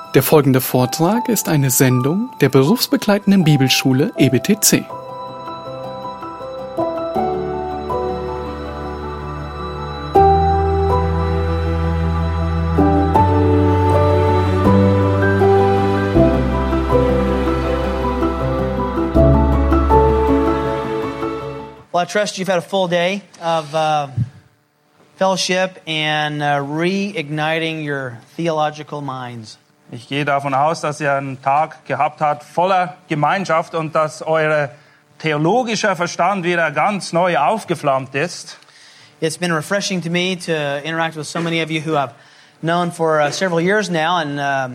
Der folgende Vortrag ist eine Sendung der berufsbegleitenden Bibelschule EBTC. Well, I trust you've had a full day of fellowship and reigniting your theological minds. Ich gehe davon aus, dass ihr einen Tag gehabt habt voller Gemeinschaft und dass euer theologischer Verstand wieder ganz neu aufgeflammt ist. It's been refreshing to me to interact with so many of you who I've known for several years now and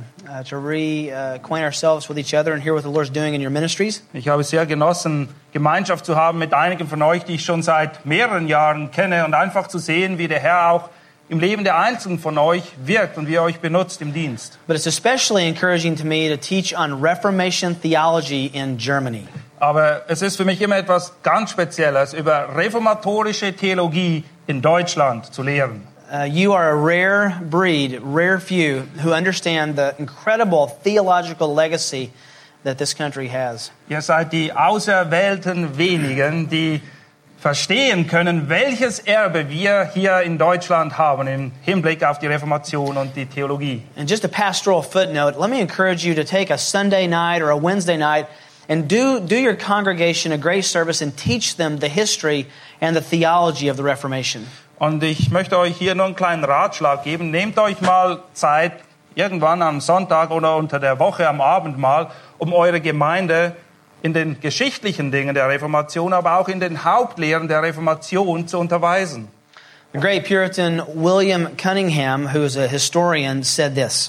to reacquaint ourselves with each other and hear what the Lord's doing in your ministries. Ich habe sehr genossen, Gemeinschaft zu haben mit einigen von euch, die ich schon seit mehreren Jahren kenne und einfach zu sehen, wie der Herr auch im Leben der Einzelnen von euch wirkt und wie er euch benutzt im Dienst. But it's especially encouraging to me to teach on Reformation theology in Germany. Aber es ist für mich immer etwas ganz Spezielles, über reformatorische Theologie in Deutschland zu lehren. You are a rare breed, rare few, who understand the incredible theological legacy that this country has. Ihr seid die auserwählten wenigen, die verstehen können, welches Erbe wir hier in Deutschland haben im Hinblick auf die Reformation und die Theologie. And just a pastoral footnote, let me encourage you to take a Sunday night or a Wednesday night and do your congregation a grace service and teach them the history and the theology of the Reformation. Und ich möchte euch hier nur einen kleinen Ratschlag geben. Nehmt euch mal Zeit, irgendwann am Sonntag oder unter der Woche am Abend mal, um eure Gemeinde in den geschichtlichen Dingen der Reformation, aber auch in den Hauptlehren der Reformation zu unterweisen. The great Puritan William Cunningham, who is a historian, said this.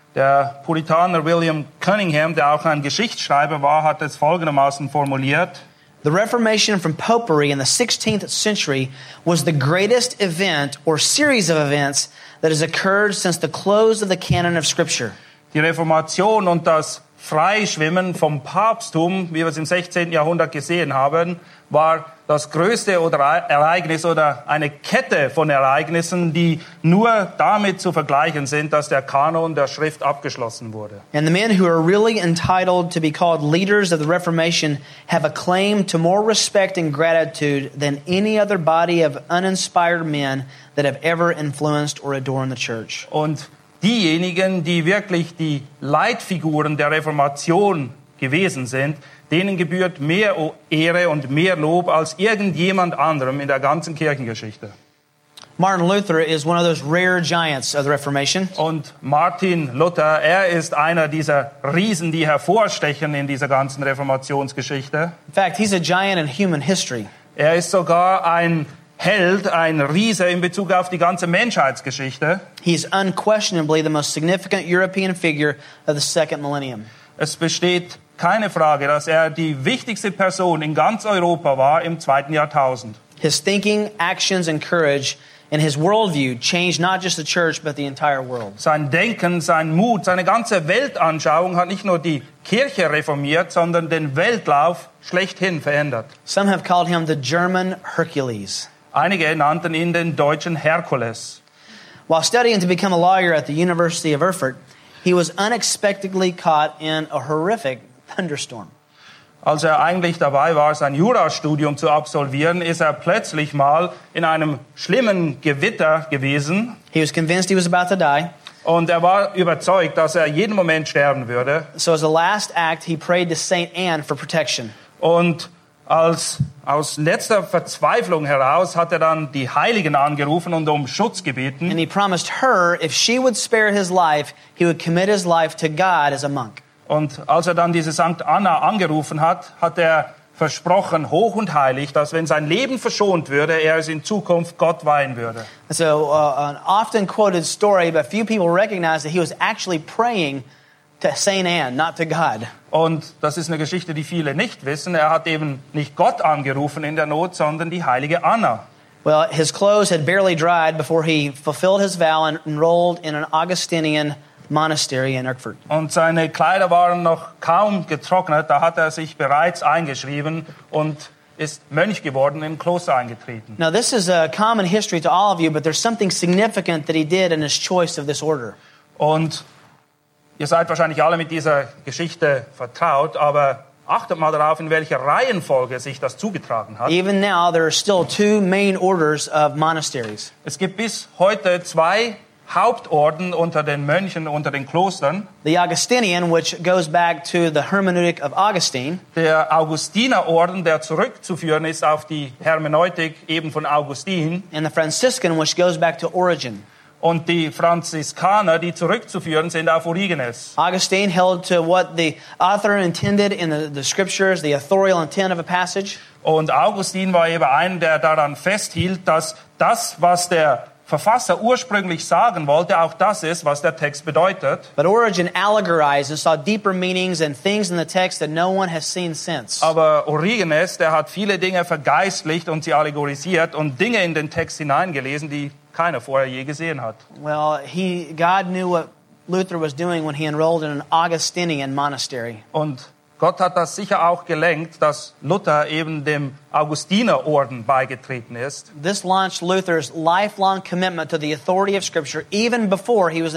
Der Puritaner William Cunningham, der auch ein Geschichtsschreiber war, hat es folgendermaßen formuliert: The Reformation from Popery in the 16th century was the greatest event or series of events that has occurred since the close of the canon of Scripture. Die Reformation und das Freischwimmen vom Papsttum, wie wir es im 16. Jahrhundert gesehen haben, war das größte Ereignis oder eine Kette von Ereignissen, die nur damit zu vergleichen sind, dass der Kanon der Schrift abgeschlossen wurde. And the men who are really entitled to be called leaders of the Reformation have a claim to more respect and gratitude than any other body of uninspired men that have ever influenced or adorned the church. Und diejenigen, die wirklich die Leitfiguren der Reformation gewesen sind, denen gebührt mehr Ehre und mehr Lob als irgendjemand anderem in der ganzen Kirchengeschichte. Martin Luther is one of those rare giants of the Reformation. Und Martin Luther, er ist einer dieser Riesen, die hervorstechen in dieser ganzen Reformationsgeschichte. In fact, he's a giant in human history. Er ist sogar ein Held, ein Riese in Bezug auf die ganze Menschheitsgeschichte. He is unquestionably the most significant European figure of the second millennium. Es besteht keine Frage, dass er die wichtigste Person in ganz Europa war im 2. Jahrtausend. His thinking, actions, and courage and his worldview changed not just the church, but the entire world. Sein Denken, sein Mut, seine ganze Weltanschauung hat nicht nur die Kirche reformiert, sondern den Weltlauf schlechthin verändert. Some have called him the German Hercules. Einige nannten ihn den deutschen Herkules. While studying to become a lawyer at the University of Erfurt, he was unexpectedly caught in a horrific thunderstorm. Als er eigentlich dabei war, sein Jurastudium zu absolvieren, ist er plötzlich mal in einem schlimmen Gewitter gewesen. He was convinced he was about to die. Und er war überzeugt, dass er jeden Moment sterben würde. So as a last act, he prayed to Saint Anne for protection. Und aus letzter Verzweiflung heraus hat er dann die Heiligen angerufen und um Schutz gebeten. And he promised her, if she would spare his life, he would commit his life to God as a monk. Und als er dann diese Sankt Anna angerufen hat, hat er versprochen, hoch und heilig, dass wenn sein Leben verschont würde, er es in Zukunft Gott weihen würde. So an often quoted story, but few people recognize that he was actually praying to Saint Anne, not to God. Und das ist eine Geschichte, die viele nicht wissen. Er hat eben nicht Gott angerufen in der Not, sondern die heilige Anna. Well, his clothes had barely dried before he fulfilled his vow and enrolled in an Augustinian monastery in Erfurt. Und seine Kleider waren noch kaum getrocknet, da hat er sich bereits eingeschrieben und ist Mönch geworden, im Kloster eingetreten. Now this is a common history to all of you, but there's something significant that he did in his choice of this order. Und Ihr seid wahrscheinlich alle mit dieser Geschichte vertraut, aber achtet mal darauf, in welcher Reihenfolge sich das zugetragen hat. Even now, there are still two main orders of monasteries. Es gibt bis heute 2 Hauptorden unter den Mönchen, unter den Klostern. The Augustinian, which goes back to the hermeneutic of Augustine, Der Augustinerorden, der zurückzuführen ist auf die Hermeneutik eben von Augustin. and the Franciscan, which goes back to Origen. Und die Franziskaner, die zurückzuführen sind auf Origenes. Augustine held to what the author intended in the scriptures, the authorial intent of a passage. Und Augustin war eben einer, der daran festhielt, dass das, was der Verfasser ursprünglich sagen wollte, auch das ist, was der Text bedeutet. But Origen allegorized and saw deeper meanings and things in the text that no one has seen since. Aber Origenes, der hat viele Dinge vergeistlicht und sie allegorisiert und Dinge in den Text hineingelesen, die keiner vorher je gesehen hat. Well, God knew what Luther was doing when he enrolled in an Augustinian monastery. Und Gott hat das sicher auch gelenkt, dass Luther eben dem Augustinerorden beigetreten ist. This launched Luther's lifelong commitment to the authority of Scripture, even before he was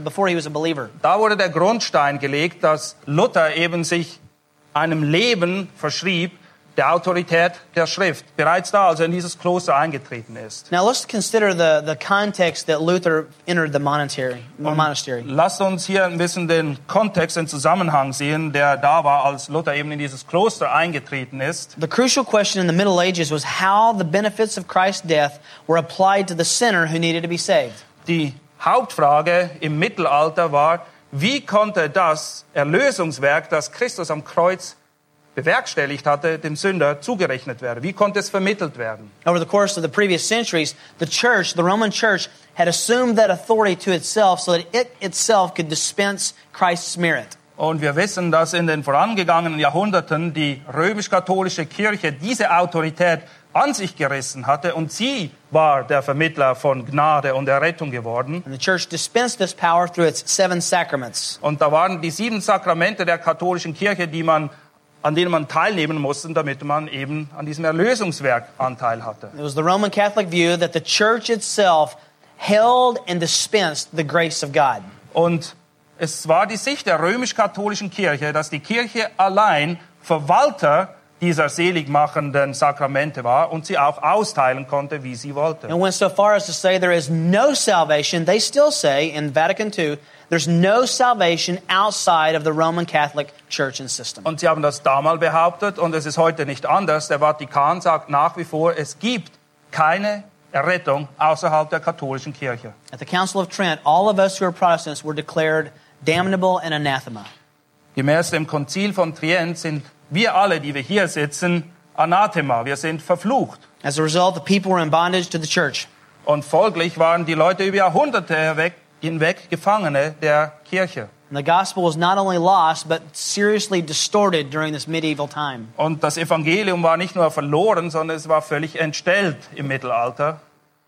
a believer. Da wurde der Grundstein gelegt, dass Luther eben sich einem Leben verschrieb, der Autorität der Schrift, bereits da, als er in dieses Kloster eingetreten ist. Now let's consider the context that Luther entered the monastery. Lasst uns hier ein bisschen den Kontext, den Zusammenhang sehen, der da war, als Luther eben in dieses Kloster eingetreten ist. The crucial question in the Middle Ages was how the benefits of Christ's death were applied to the sinner who needed to be saved. Die Hauptfrage im Mittelalter war, wie konnte das Erlösungswerk, das Christus am Kreuz bewerkstelligt hatte, dem Sünder zugerechnet werden? Wie konnte es vermittelt werden? Over the course of the previous centuries, the Roman Church, had assumed that authority to itself so that it itself could dispense Christ's merit. Und wir wissen, dass in den vorangegangenen Jahrhunderten die römisch-katholische Kirche diese Autorität an sich gerissen hatte und sie war der Vermittler von Gnade und Errettung geworden. And the church dispensed this power through its 7 sacraments. Und da waren die 7 Sakramente der katholischen Kirche, an denen man teilnehmen musste, damit man eben an diesem Erlösungswerk Anteil hatte. It was the Roman Catholic view that the church itself held and dispensed the grace of God. Und es war die Sicht der römisch-katholischen Kirche, dass die Kirche allein Verwalter dieser seligmachenden Sakramente war und sie auch austeilen konnte, wie sie wollte. And went so far as to say there is no salvation. They still say in Vatican II, there's no salvation outside of the Roman Catholic Church and system. Und sie haben das damals behauptet und es ist heute nicht anders. Der Vatikan sagt nach wie vor, es gibt keine Errettung außerhalb der katholischen Kirche. At the Council of Trent, all of us who are Protestants were declared damnable and anathema. Gemäß dem Konzil von Trient sind wir alle, die wir hier sitzen, Anathema. Wir sind verflucht. As a result, the people were in bondage to the church. Und folglich waren die Leute über Jahrhunderte hinweg Gefangene der Kirche. And the gospel was not only lost, but seriously distorted during this medieval time. Und das Evangelium war nicht nur verloren, sondern es war völlig entstellt im Mittelalter.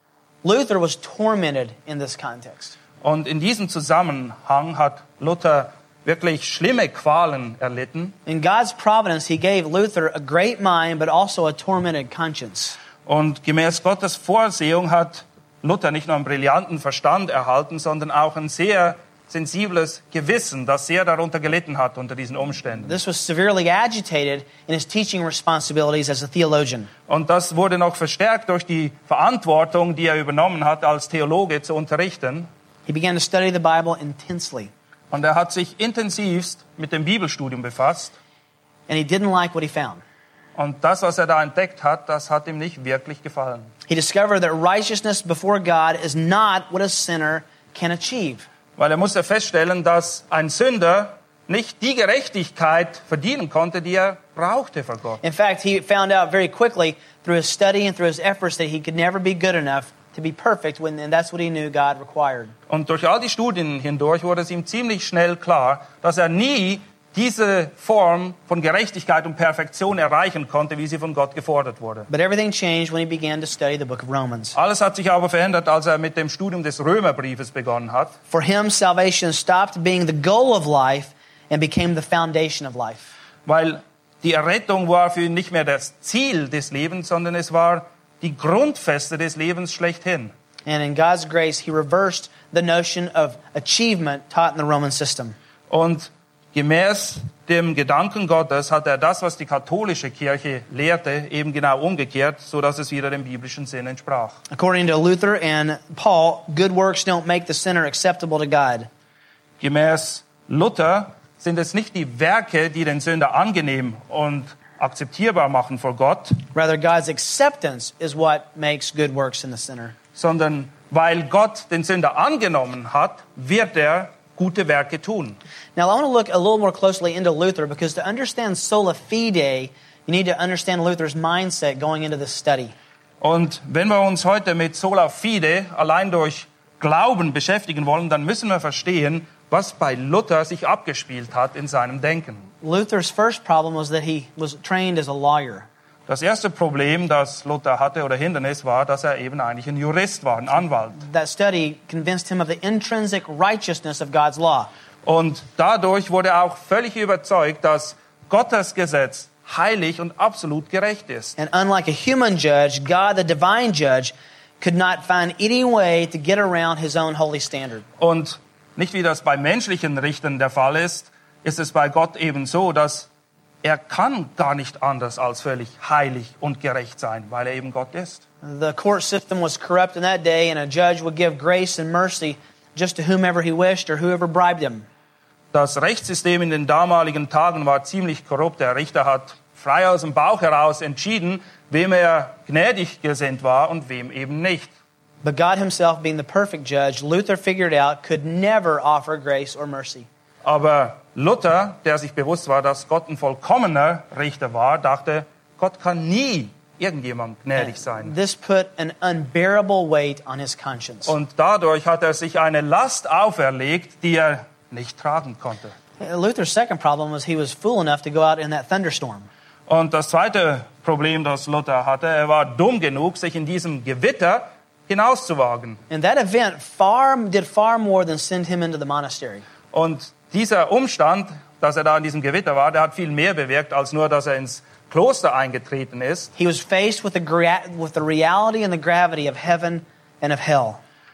Luther was tormented in this context. Und in diesem Zusammenhang hat Luther wirklich schlimme Qualen erlitten. In God's providence, he gave Luther a great mind, but also a tormented conscience. Und gemäß Gottes Vorsehung hat Luther nicht nur einen brillanten Verstand erhalten, sondern auch ein sehr sensibles Gewissen, das sehr darunter gelitten hat unter diesen Umständen. This was severely agitated in his teaching responsibilities as a theologian. Und das wurde noch verstärkt durch die Verantwortung, die er übernommen hat, als Theologe zu unterrichten. He began to study the Bible intensely, Und er hat sich intensivst mit dem Bibelstudium befasst. and he didn't like what he found. Und das, was er da entdeckt hat, das hat ihm nicht wirklich gefallen. He discovered that righteousness before God is not what a sinner can achieve. Weil er musste feststellen, dass ein Sünder nicht die Gerechtigkeit verdienen konnte, die er brauchte vor Gott. In fact, he found out very quickly through his study and through his efforts that he could never be good enough to be perfect, and that's what he knew God required. Und durch all die Studien hindurch wurde es ihm ziemlich schnell klar, dass er nie diese Form von Gerechtigkeit und Perfektion erreichen konnte, wie sie von Gott gefordert wurde. But everything changed when he began to study the book of Romans. Alles hat sich aber verändert, als er mit dem Studium des Römerbriefes begonnen hat. For him, salvation stopped being the goal of life and became the foundation of life. Weil die Errettung war für ihn nicht mehr das Ziel des Lebens, sondern es war die Grundfeste des Lebens schlechthin. And in God's grace, he reversed the notion of achievement taught in the Roman system. Und gemäß dem Gedanken Gottes hat er das, was die katholische Kirche lehrte, eben genau umgekehrt, so dass es wieder dem biblischen Sinn entsprach. According to Luther and Paul, good works don't make the sinner acceptable to God. Gemäß Luther sind es nicht die Werke, die den Sünder angenehm und akzeptierbar machen vor Gott, Rather, God's acceptance is what makes good works in the sinner. sondern weil Gott den Sünder angenommen hat, wird er gute Werke tun. Now, I want to look a little more closely into Luther because to understand sola fide, you need to understand Luther's mindset going into this study. Und wenn wir uns heute mit Sola Fide allein durch Glauben beschäftigen wollen, dann müssen wir verstehen, was bei Luther sich abgespielt hat in seinem Denken. Luther's first problem was that he was trained as a lawyer. Das erste Problem, das Luther hatte oder Hindernis war, dass er eben eigentlich ein Jurist war, ein Anwalt. That study convinced him of the intrinsic righteousness of God's law. Und dadurch wurde er auch völlig überzeugt, dass Gottes Gesetz heilig und absolut gerecht ist. And unlike a human judge, God, the divine judge, could not find any way to get around his own holy standard. Und nicht wie das bei menschlichen Richtern der Fall ist, ist es bei Gott eben so, dass er kann gar nicht anders als völlig heilig und gerecht sein, weil er eben Gott ist. The court system was corrupt in that day, and a judge would give grace and mercy just to whomever he wished or whoever bribed him. Das Rechtssystem in den damaligen Tagen war ziemlich korrupt. Der Richter hat frei aus dem Bauch heraus entschieden, wem er gnädig gesinnt war und wem eben nicht. But God himself, being the perfect judge, Luther figured out could never offer grace or mercy. Aber Luther, der sich bewusst war, dass Gott ein vollkommener Richter war, dachte, Gott kann nie irgendjemand gnädig sein. This put an unbearable weight on his conscience. Und dadurch hat er sich eine Last auferlegt, die er nicht tragen konnte. Luther's second problem was he was fool enough to go out in that thunderstorm. Und das zweite Problem, das Luther hatte, er war dumm genug, sich in diesem Gewitter hinauszuwagen. And that event did far more than send him into the monastery. Und dieser Umstand, dass er da in diesem Gewitter war, der hat viel mehr bewirkt, als nur, dass er ins Kloster eingetreten ist. He was faced with the reality and the gravity of heaven and of hell.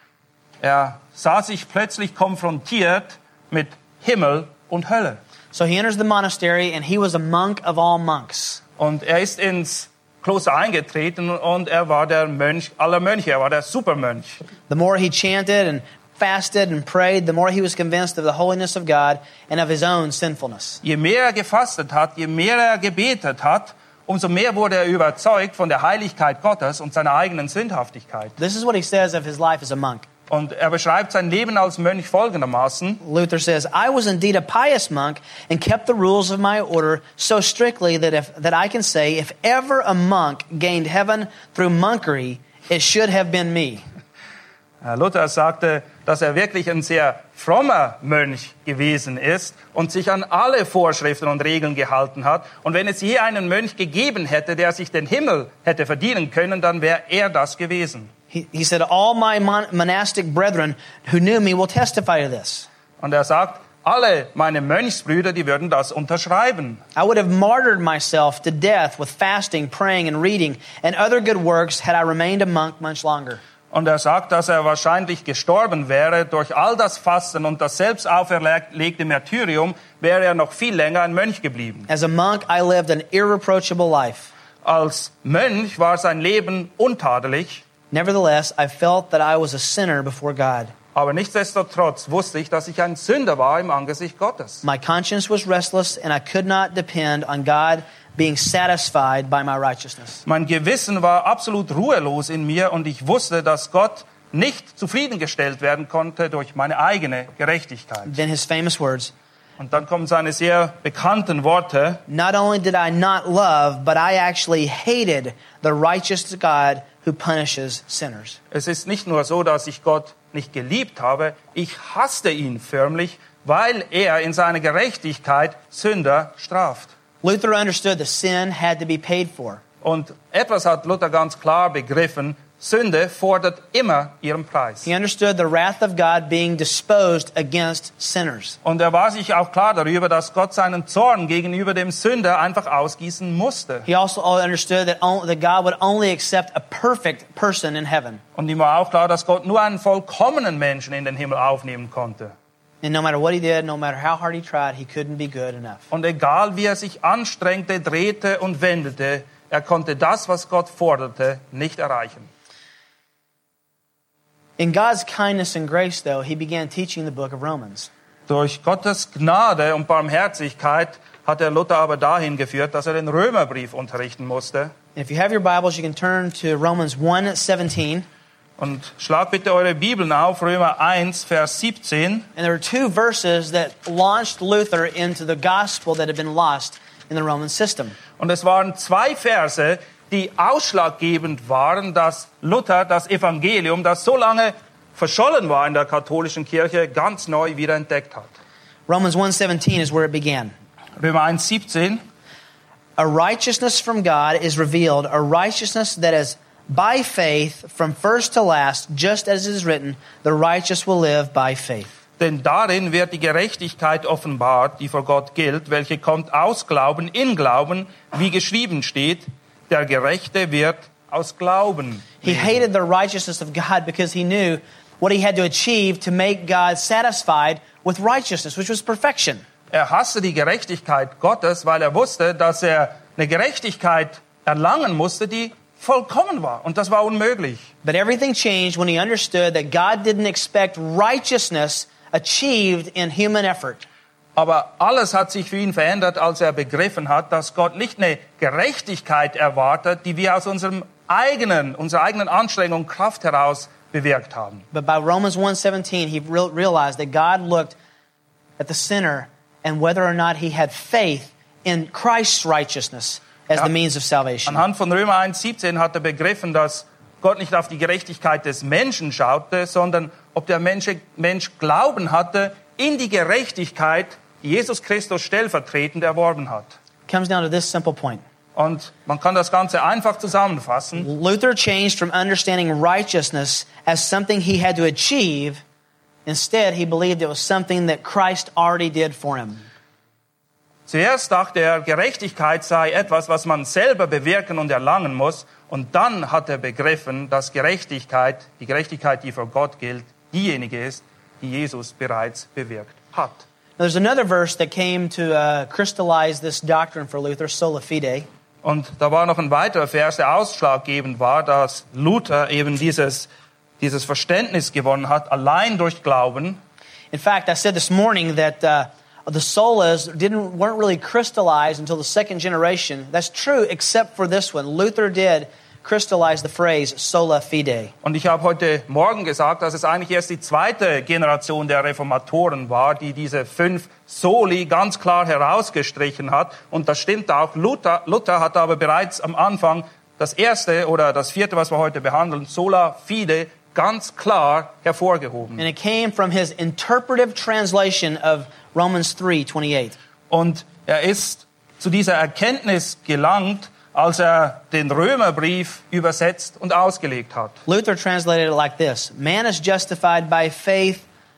Er sah sich plötzlich konfrontiert mit Himmel und Hölle. So he enters the monastery and he was a monk of all monks. Und er ist ins Kloster eingetreten und er war der Mönch aller Mönche, er war der Supermönch. The more he chanted and fasted and prayed, the more he was convinced of the holiness of God and of his own sinfulness. Je mehr er gefastet hat, je mehr er gebetet hat, umso mehr wurde er überzeugt von der Heiligkeit Gottes und seiner eigenen Sündhaftigkeit. This is what he says of his life as a monk. Und er beschreibt sein Leben als Mönch folgendermaßen. Luther says, I was indeed a pious monk and kept the rules of my order so strictly that I can say, if ever a monk gained heaven through monkery, it should have been me. Luther sagte, dass er wirklich ein sehr frommer Mönch gewesen ist und sich an alle Vorschriften und Regeln gehalten hat. Und wenn es je einen Mönch gegeben hätte, der sich den Himmel hätte verdienen können, dann wäre er das gewesen. He said, all my monastic brethren who knew me will testify to this. Und er sagt, alle meine Mönchsbrüder, die würden das unterschreiben. I would have martyred myself to death with fasting, praying, and reading, and other good works had I remained a monk much longer. Und er sagt, dass er wahrscheinlich gestorben wäre durch all das Fasten und das selbst auferlegte Märtyrium, wäre er noch viel länger ein Mönch geblieben. As a monk, I lived an irreproachable life. Als Mönch war sein Leben untadelig. Nevertheless, I felt that I was a sinner before God. Aber nichtsdestotrotz wusste ich, dass ich ein Sünder war im Angesicht Gottes. My conscience was restless, and I could not depend on God being satisfied by my righteousness. Mein Gewissen war absolut ruhelos in mir und ich wusste, dass Gott nicht zufriedengestellt werden konnte durch meine eigene Gerechtigkeit. Then his famous words, Und dann kommen seine sehr bekannten Worte. not only did I not love, but I actually hated the righteous God who punishes sinners. Es ist nicht nur so, dass ich Gott nicht geliebt habe, ich hasste ihn förmlich, weil er in seiner Gerechtigkeit Sünder straft. Luther understood that sin had to be paid for. Und etwas hat Luther ganz klar begriffen, Sünde fordert immer ihren Preis. He understood the wrath of God being disposed against sinners. Und er war sich auch klar darüber, dass Gott seinen Zorn gegenüber dem Sünder einfach ausgießen musste. He also understood that God would only accept a perfect person in heaven. Und ihm war auch klar, dass Gott nur einen vollkommenen Menschen in den Himmel aufnehmen konnte. And no matter what he did, no matter how hard he tried, he couldn't be good enough. Und egal wie er sich anstrengte, drehte und wendete, er konnte das, was Gott forderte, nicht erreichen. In God's kindness and grace, though, he began teaching the book of Romans. Durch Gottes Gnade und Barmherzigkeit hat er Luther aber dahin geführt, dass er den Römerbrief unterrichten musste. And if you have your Bibles, you can turn to Romans 1:17. Und schlagt bitte eure Bibeln auf, Römer 1, Vers 17. And there are two verses that launched Luther into the gospel that had been lost in the Roman system. Und es waren zwei Verse, die ausschlaggebend waren, dass Luther das Evangelium, das so lange verschollen war in der katholischen Kirche, ganz neu wieder entdeckt hat. Romans 1:17 is where it began. Römer 1, 17. A righteousness from God is revealed, a righteousness that is by faith from first to last, just as it is written, the righteous will live by faith. Denn darin wird die Gerechtigkeit offenbart, die vor Gott gilt, welche kommt aus Glauben in Glauben, wie geschrieben steht, der Gerechte wird aus Glauben. He hated the righteousness of God because he knew what he had to achieve to make God satisfied with righteousness, which was perfection. Er hasste die Gerechtigkeit Gottes, weil er wusste, dass er eine Gerechtigkeit erlangen musste, die vollkommen war. Und das war unmöglich. But everything changed when he understood that God didn't expect righteousness achieved in human effort. Aber alles hat sich für ihn verändert, als er begriffen hat, dass Gott nicht eine Gerechtigkeit erwartet, die wir aus unserer eigenen Anstrengung und Kraft heraus bewirkt haben. But by Romans 1:17, he realized that God looked at the sinner and whether or not he had faith in Christ's righteousness as the means of salvation. Anhand von Römer 1,17 hat er begriffen, dass Gott nicht auf die Gerechtigkeit des Menschen schaute, sondern ob der Mensch Glauben hatte in die Gerechtigkeit, die Jesus Christus stellvertretend erworben hat. It comes down to this simple point. Und man kann das Ganze einfach zusammenfassen. Luther changed from understanding righteousness as something he had to achieve. Instead, he believed it was something that Christ already did for him. Zuerst dachte er, Gerechtigkeit sei etwas, was man selber bewirken und erlangen muss. Und dann hat er begriffen, dass die Gerechtigkeit, die vor Gott gilt, diejenige ist, die Jesus bereits bewirkt hat. Now, there's another verse that came to crystallize this doctrine for Luther, sola fide. Und da war noch ein weiterer Vers, der ausschlaggebend war, dass Luther eben dieses Verständnis gewonnen hat, allein durch Glauben. In fact, I said this morning that the solas weren't really crystallized until the second generation. That's true, except for this one. Luther did crystallize the phrase sola fide. Und ich habe heute Morgen gesagt, dass es eigentlich erst die zweite Generation der Reformatoren war, die diese 5 Soli ganz klar herausgestrichen hat. Und das stimmt auch. Luther hat aber bereits am Anfang das erste oder das vierte, was wir heute behandeln, sola fide, ganz klar hervorgehoben. And it came from his interpretive translation of Romans 3:28. Und er ist zu dieser Erkenntnis gelangt, als er den Römerbrief übersetzt und ausgelegt hat. Luther translated it like this: Man is justified by faith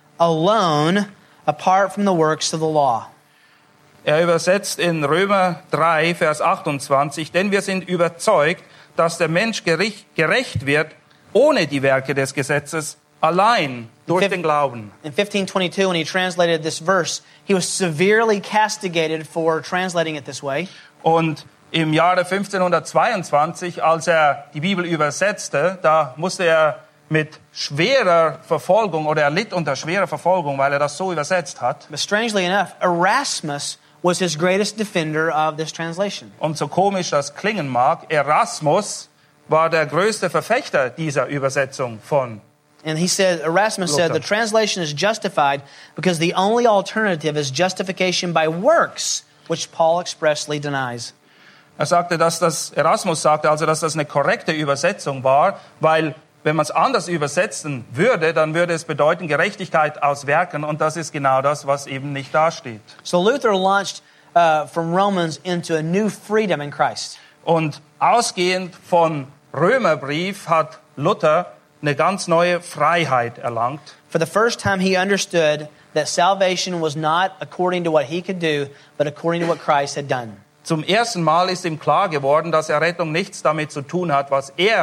alone, apart from the works of the law. Er übersetzt in Römer 3, Vers 28, denn wir sind überzeugt, dass der Mensch gerecht wird, ohne die Werke des Gesetzes, allein durch den Glauben. In 1522, when he translated this verse, he was severely castigated for translating it this way. Und im Jahre 1522, als er die Bibel übersetzte, da musste er mit schwerer Verfolgung oder er litt unter schwerer Verfolgung, weil er das so übersetzt hat. But strangely enough, Erasmus was his greatest defender of this translation. Und so komisch das klingen mag, Erasmus war der größte Verfechter dieser Übersetzung von. And Erasmus said, the translation is justified because the only alternative is justification by works, which Paul expressly denies. Erasmus sagte also, dass das eine korrekte Übersetzung war, weil wenn man es anders übersetzen würde, dann würde es bedeuten Gerechtigkeit aus Werken und das ist genau das, was eben nicht dasteht. So Luther launched from Romans into a new freedom in Christ. Und ausgehend von Römerbrief hat Luther eine ganz neue Freiheit erlangt. For the first time he understood that salvation was not according to what he could do, but according to what Christ had done. Zum ersten Mal ist ihm klar geworden, dass Errettung nichts damit zu tun hat, was er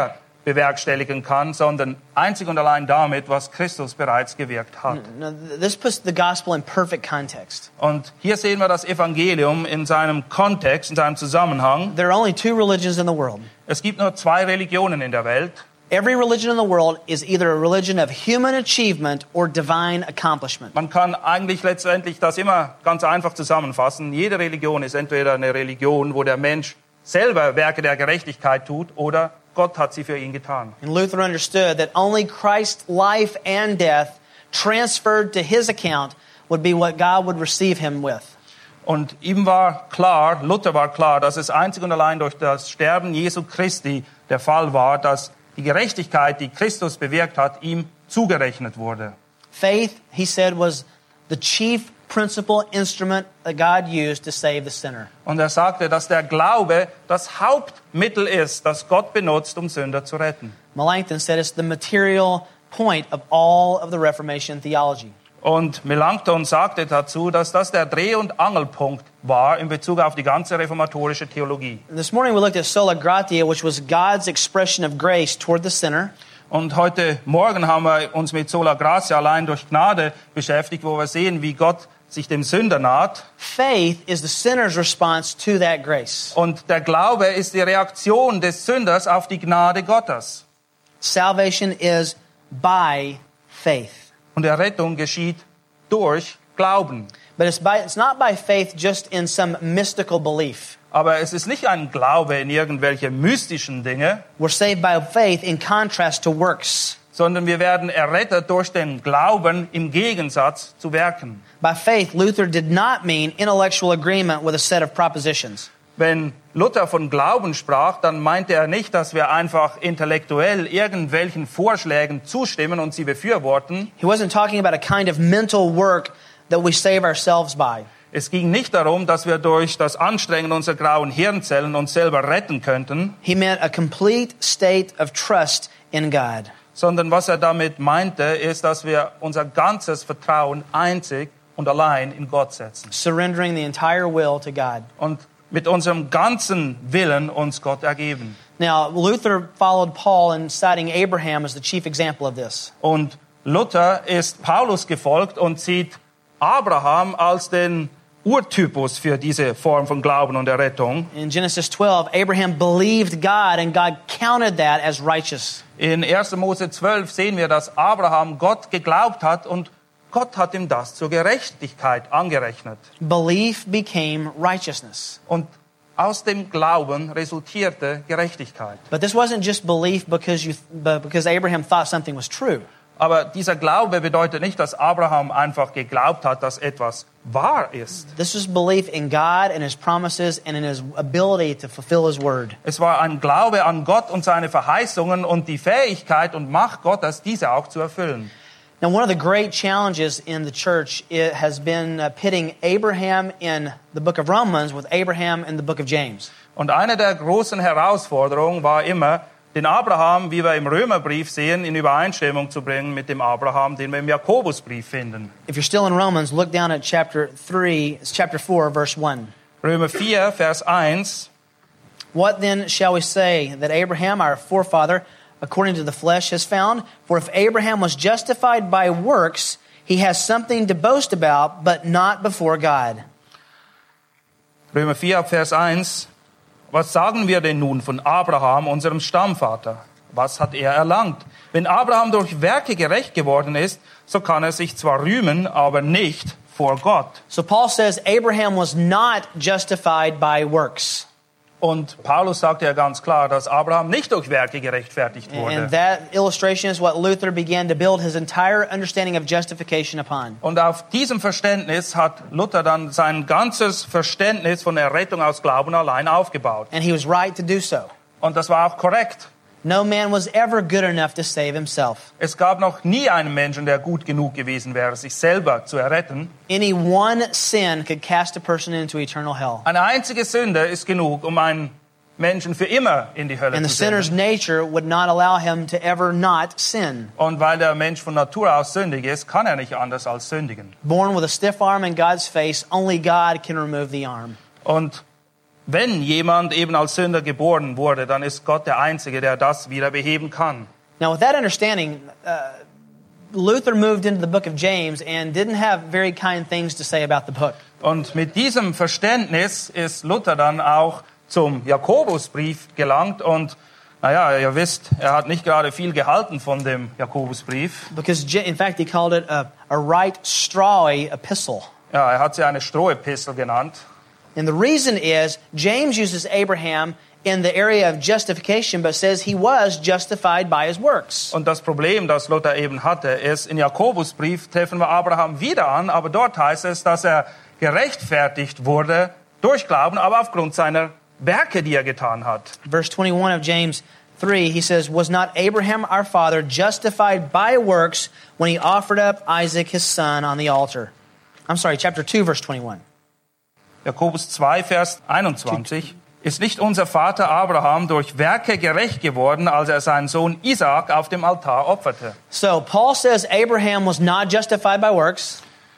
bewerkstelligen kann, sondern einzig und allein damit, was Christus bereits gewirkt hat. No, this puts the gospel in perfect context. Und hier sehen wir das Evangelium in seinem Kontext, in seinem Zusammenhang. There are only two religions in the world. Es gibt nur 2 Religionen in der Welt. Every religion in the world is either a religion of human achievement or divine accomplishment. Man kann eigentlich letztendlich das immer ganz einfach zusammenfassen. Jede Religion ist entweder eine Religion, wo der Mensch selber Werke der Gerechtigkeit tut, oder Gott hat sie für ihn getan. And Luther understood that only Christ's life and death transferred to his account would be what God would receive him with. Und ihm war klar, Luther war klar, dass es einzig und allein durch das Sterben Jesu Christi der Fall war, dass die Gerechtigkeit, die Christus bewirkt hat, ihm zugerechnet wurde. Faith, he said, was the chief principal instrument that God used to save the sinner. Und er sagte, dass der Glaube das Hauptmittel ist, das Gott benutzt, um Sünder zu retten. Melanchthon said it's the material point of all of the Reformation theology. Und Melanchthon sagte dazu, dass das der Dreh- und Angelpunkt war in Bezug auf die ganze reformatorische Theologie. This morning we looked at sola gratia, which was God's expression of grace toward the sinner. Und heute Morgen haben wir uns mit Sola Gratia, allein durch Gnade, beschäftigt, wo wir sehen, wie Gott sich dem Sünder naht. Faith is the sinner's response to that grace. Und der Glaube ist die Reaktion des Sünders auf die Gnade Gottes. Salvation is by faith. Und die Rettung geschieht durch Glauben. But it's not by faith just in some mystical belief. Aber es ist nicht ein Glaube in irgendwelche mystischen Dinge, We're saved by faith in contrast to works. sondern wir werden errettet durch den Glauben im Gegensatz zu Werken. By faith, Luther did not mean intellectual agreement with a set of propositions. Wenn Luther von Glauben sprach, dann meinte er nicht, dass wir einfach intellektuell irgendwelchen Vorschlägen zustimmen und sie befürworten. He wasn't talking about a kind of mental work that we save ourselves by. Es ging nicht darum, dass wir durch das Anstrengen unserer grauen Hirnzellen uns selber retten könnten, He meant a complete state of trust in God. sondern was er damit meinte, ist, dass wir unser ganzes Vertrauen einzig und allein in Gott setzen Surrendering the entire will to God. und mit unserem ganzen Willen uns Gott ergeben. Now, Luther followed Paul in citing Abraham as the chief example of this. Und Luther ist Paulus gefolgt und sieht Abraham als den Urtypus für diese Form von Glauben und Errettung. In Genesis 12, Abraham believed God and God counted that as righteous. In 1. Mose 12 sehen wir, dass Abraham Gott geglaubt hat und Gott hat ihm das zur Gerechtigkeit angerechnet. Belief became righteousness. Und aus dem Glauben resultierte Gerechtigkeit. But this wasn't just belief because Abraham thought something was true. Aber dieser Glaube bedeutet nicht, dass Abraham einfach geglaubt hat, dass etwas wahr ist. This was belief in God and His promises and in His ability to fulfill His word. Es war ein Glaube an Gott und seine Verheißungen und die Fähigkeit und Macht Gottes, diese auch zu erfüllen. Now, one of the great challenges in the church has been pitting Abraham in the book of Romans with Abraham in the book of James. Und eine der großen Herausforderungen war immer, den Abraham, wie wir im Römerbrief sehen, in Übereinstimmung zu bringen mit dem Abraham, den wir im Jakobusbrief finden. If you're still in Romans, look down at chapter 4, verse 1. Römer 4, Vers 1. What then shall we say that Abraham, our forefather, according to the flesh, has found? For if Abraham was justified by works, he has something to boast about, but not before God. Römer 4, Vers 1. Was sagen wir denn nun von Abraham, unserem Stammvater? Was hat er erlangt? Wenn Abraham durch Werke gerecht geworden ist, so kann er sich zwar rühmen, aber nicht vor Gott. So Paul says Abraham was not justified by works. Und Paulus sagte ja ganz klar, dass Abraham nicht durch Werke gerechtfertigt wurde. And that illustration is what Luther began to build his entire understanding of justification upon. Und auf diesem Verständnis hat Luther dann sein ganzes Verständnis von Errettung aus Glauben allein aufgebaut. And he was right to do so. Und das war auch korrekt. No man was ever good enough to save himself. Es gab noch nie einen Menschen, der gut genug gewesen wäre, sich selber zu erretten. Any one sin could cast a person into eternal hell. Eine einzige Sünde ist genug, um einen Menschen für immer in die Hölle And the zu sinner's senden. nature would not allow him to ever not sin. Und weil der Mensch von Natur aus sündig ist, kann er nicht anders als sündigen. Born with a stiff arm in God's face, only God can remove the arm. Und wenn jemand eben als Sünder geboren wurde, dann ist Gott der Einzige, der das wieder beheben kann. Now, with that understanding, Luther moved into the book of James and didn't have very kind things to say about the book. Und mit diesem Verständnis ist Luther dann auch zum Jakobusbrief gelangt und naja, ihr wisst, er hat nicht gerade viel gehalten von dem Jakobusbrief. Because, in fact, he called it a right strawy epistle. Ja, er hat sie eine Strohepistel genannt. And the reason is, James uses Abraham in the area of justification, but says he was justified by his works. Und das Problem, das Luther eben hatte, ist, in Jakobusbrief treffen wir Abraham wieder an, aber dort heißt es, dass er gerechtfertigt wurde durch Glauben, aber aufgrund seiner Werke, die er getan hat. Verse 21 of James 3, he says, was not Abraham our father justified by works when he offered up Isaac his son on the altar? I'm sorry, chapter 2, verse 21. Jakobus 2, Vers 21. Ist nicht unser Vater Abraham durch Werke gerecht geworden, als er seinen Sohn Isaak auf dem Altar opferte? So Paul says Abraham was not justified by works.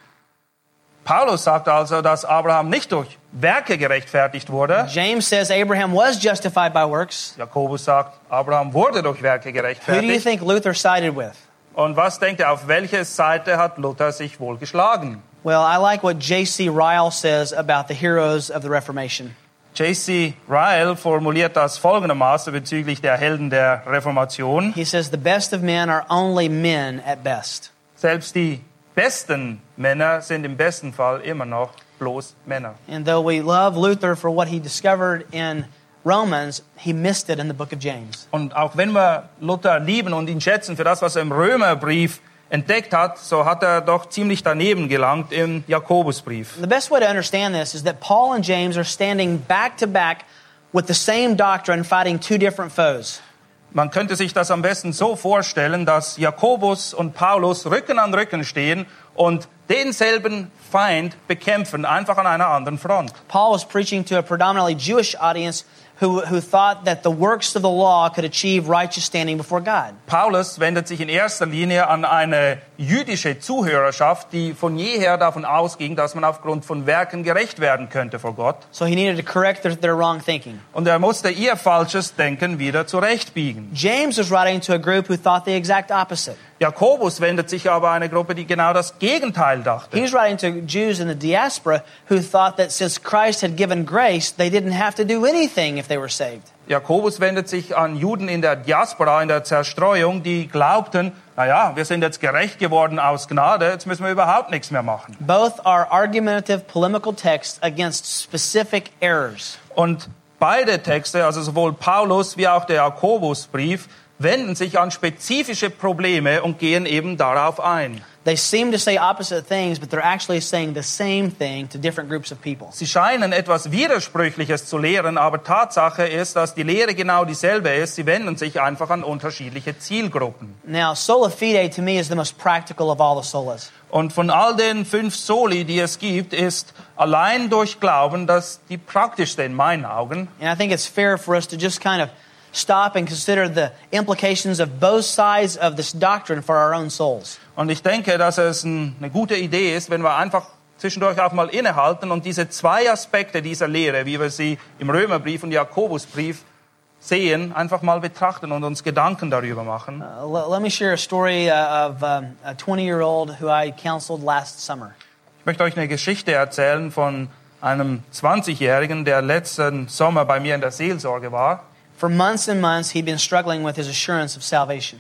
Paulus sagt also, dass Abraham nicht durch Werke gerechtfertigt wurde. James says Abraham was justified by works. Jakobus sagt, Abraham wurde durch Werke Who do you gerechtfertigt. think Luther sided with? Und was denkt ihr, auf welche Seite hat Luther sich wohl geschlagen? Well, I like what J.C. Ryle says about the heroes of the Reformation. J.C. Ryle formuliert das folgendermaßen bezüglich der Helden der Reformation. He says the best of men are only men at best. Selbst die besten Männer sind im besten Fall immer noch bloß Männer. And though we love Luther for what he discovered in Romans, he missed it in the book of James. Und auch wenn wir Luther lieben und ihn schätzen für das, was er im Römerbrief entdeckt hat, so hat er doch ziemlich daneben gelangt im Jakobusbrief. The best way to understand this is that Paul and James are standing back to back with the same doctrine, fighting two different foes. Man könnte sich das am besten so vorstellen, dass Jakobus und Paulus Rücken an Rücken stehen und denselben Feind bekämpfen, einfach an einer anderen Front. Paul was preaching to a predominantly Jewish audience who thought that the works of the law could achieve righteous standing before God. Paulus wendet sich in erster Linie an eine jüdische Zuhörerschaft, die von jeher davon ausging, dass man aufgrund von Werken gerecht werden könnte vor Gott. So he needed to correct their wrong thinking. Und er musste ihr falsches Denken wieder zurechtbiegen. James was writing to a group who thought the exact opposite. Jakobus wendet sich aber an eine Gruppe, die genau das Gegenteil He dachte. was writing to Jews in the diaspora who thought that since Christ had given grace, they didn't have to do anything if they were saved. Jakobus wendet sich an Juden in der Diaspora, in der Zerstreuung, die glaubten, naja, wir sind jetzt gerecht geworden aus Gnade, jetzt müssen wir überhaupt nichts mehr machen. Both are argumentative polemical texts against specific errors. Und beide Texte, also sowohl Paulus wie auch der Jakobusbrief, wenden sich an spezifische Probleme und gehen eben darauf ein. They seem to say opposite things, but they're actually saying the same thing to different groups of people. Sie scheinen etwas Widersprüchliches zu lehren, aber Tatsache ist, dass die Lehre genau dieselbe ist. Sie wenden sich einfach an unterschiedliche Zielgruppen. Now, sola fide to me is the most practical of all the solas. Und von all den 5 Soli, die es gibt, ist allein durch Glauben das die praktischste in meinen Augen. And I think it's fair for us to just kind of stop and consider the implications of both sides of this doctrine for our own souls. Und ich denke, dass es eine gute Idee ist, wenn wir einfach zwischendurch auch mal innehalten und diese 2 Aspekte dieser Lehre, wie wir sie im Römerbrief und Jakobusbrief sehen, einfach mal betrachten und uns Gedanken darüber machen. Let me share a story of a 20-year-old who I counseled last summer. Ich möchte euch eine Geschichte erzählen von einem 20-Jährigen, der letzten Sommer bei mir in der Seelsorge war. For months and months, he'd been struggling with his assurance of salvation.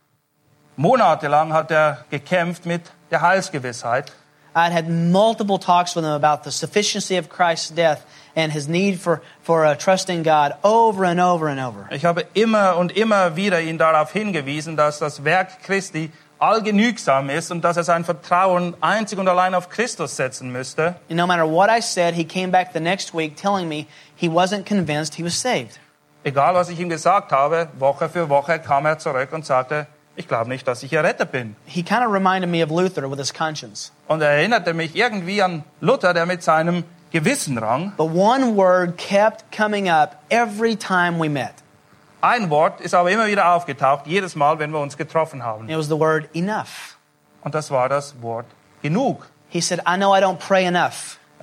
Monatelang hat er gekämpft mit der Heilsgewissheit. I'd had multiple talks with him about the sufficiency of Christ's death and his need for trusting God over and over and over. Ich habe immer und immer wieder ihn darauf hingewiesen, dass das Werk Christi allgenügsam ist und dass er sein Vertrauen einzig und allein auf Christus setzen müsste. And no matter what I said, he came back the next week telling me he wasn't convinced he was saved. Egal, was ich ihm gesagt habe, Woche für Woche kam er zurück und sagte, ich glaube nicht, dass ich errettet bin. He kind of reminded me of Luther with his conscience. Und er erinnerte mich irgendwie an Luther, der mit seinem Gewissen rang. But one word kept coming up every time we met. Ein Wort ist aber immer wieder aufgetaucht, jedes Mal, wenn wir uns getroffen haben. It was the word enough. Und das war das Wort genug. He said, I know I don't pray enough. Er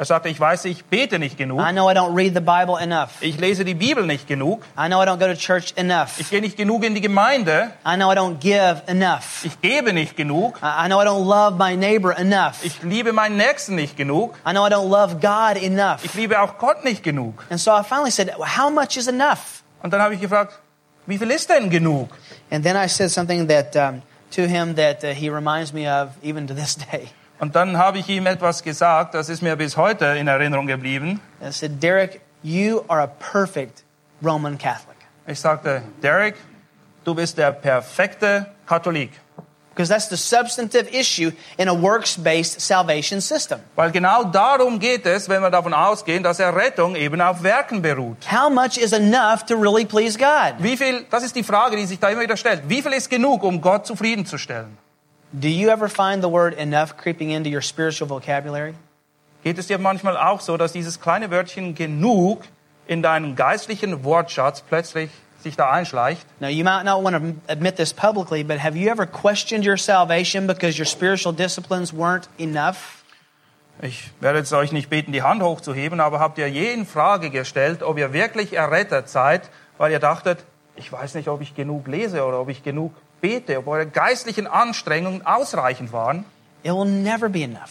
Er sagte, ich weiß, ich bete nicht genug. I know I don't read the Bible enough. Ich lese die Bibel nicht genug. I know I don't go to church enough. Ich gehe nicht genug in die Gemeinde. I know I don't give enough. Ich gebe nicht genug. I know I don't love my neighbor enough. Ich liebe meinen Nächsten nicht genug. I know I don't love God enough. Ich liebe auch Gott nicht genug. And so I finally said, well, how much is enough? Und dann habe ich gefragt, wie viel ist denn genug? And then I said something that to him that he reminds me of even to this day. Und dann habe ich ihm etwas gesagt, das ist mir bis heute in Erinnerung geblieben. I said, Derek, you are a perfect Roman Catholic. Ich sagte, Derek, du bist der perfekte Katholik. Because that's the substantive issue in a works-based salvation system. Weil genau darum geht es, wenn wir davon ausgehen, dass Errettung eben auf Werken beruht. How much is enough to really please God? Wie viel, das ist die Frage, die sich da immer wieder stellt. Wie viel ist genug, um Gott zufriedenzustellen? Do you ever find the word enough creeping into your spiritual vocabulary? Geht es dir manchmal auch so, dass dieses kleine Wörtchen genug in deinen geistlichen Wortschatz plötzlich sich da einschleicht? Now, you might not want to admit this publicly, but have you ever questioned your salvation because your spiritual disciplines weren't enough? Ich werde jetzt euch nicht beten, die Hand hochzuheben, aber habt ihr je in Frage gestellt, ob ihr wirklich errettet seid, weil ihr dachtet, ich weiß nicht, ob ich genug lese oder ob ich genug bete, ob eure geistlichen Anstrengungen ausreichend waren? It will never be enough.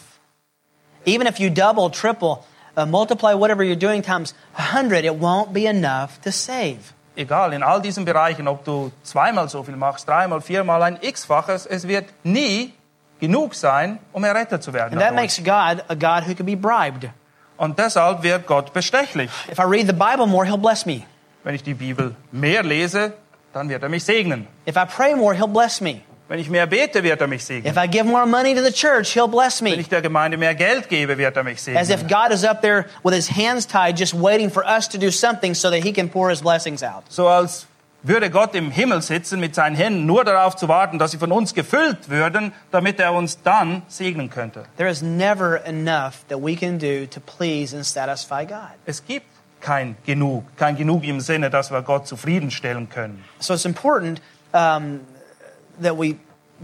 Even if you double, triple, multiply whatever you're doing times 100, it won't be enough to save. Egal, in all diesen Bereichen, ob du zweimal so viel machst, dreimal, viermal, ein x-faches, es wird nie genug sein, um errettet zu werden. And that makes God a God who can be bribed. Und deshalb wird Gott bestechlich. If I read the Bible more, He'll bless me. Wenn ich die Bibel mehr lese, dann wird er mich segnen. If I pray more, He'll bless me. Wenn ich mehr bete, wird er mich segnen. If I give more money to the church, He'll bless Wenn me. ich der Gemeinde mehr Geld gebe, wird er mich As if segnen. God is up there with His hands tied, just waiting for us to do something so that He can pour His blessings out. So als würde Gott im Himmel sitzen mit seinen Händen nur darauf zu warten, dass sie von uns gefüllt würden, damit er uns dann segnen könnte. There is never enough that we can do to please and satisfy God. Es gibt kein Genug im Sinne, dass wir Gott zufriedenstellen können. So it's important that we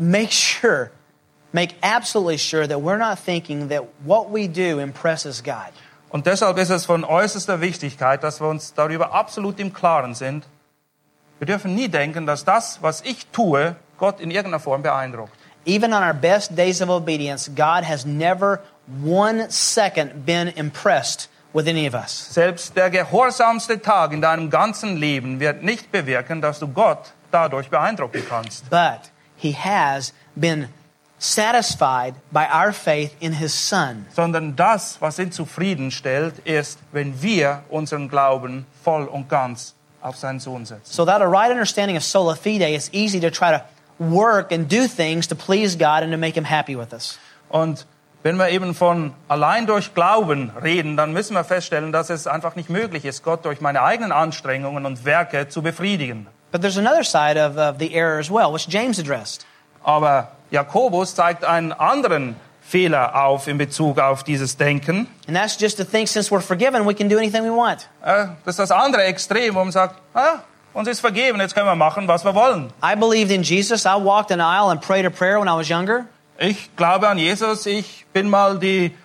make absolutely sure that we're not thinking that what we do impresses God. Und deshalb ist es von äußerster Wichtigkeit, dass wir uns darüber absolut im Klaren sind. Wir dürfen nie denken, dass das, was ich tue, Gott in irgendeiner Form beeindruckt. Even on our best days of obedience, God has never 1 second been impressed with any of us. Selbst der gehorsamste Tag in deinem ganzen Leben wird nicht bewirken, dass du Gott dadurch beeindrucken kannst. But He has been satisfied by our faith in His Son. Sondern das, was ihn zufriedenstellt, ist, wenn wir unseren Glauben voll und ganz auf seinen Sohn setzen. So without a right understanding of sola fide, it's easy to try to work and do things to please God and to make Him happy with us. Und wenn wir eben von allein durch Glauben reden, dann müssen wir feststellen, dass es einfach nicht möglich ist, Gott durch meine eigenen Anstrengungen und Werke zu befriedigen. But there's another side of the error as well, which James addressed. Aber Jakobus zeigt einen anderen Fehler auf in Bezug auf dieses Denken. And that's just to think since we're forgiven, we can do anything we want. Das ist das andere Extrem, wo man sagt, uns ist vergeben, jetzt können wir machen, was wir wollen. I believed in Jesus. I walked an aisle and prayed a prayer when I was younger. Ich glaube an Jesus, ich bin mal